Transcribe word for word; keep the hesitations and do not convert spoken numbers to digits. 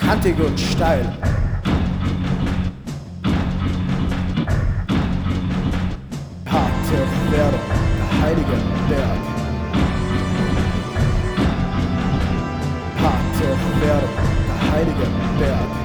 kantig und steil. Harte Währung, der heilige Berg. Harte Währung, der heilige Berg.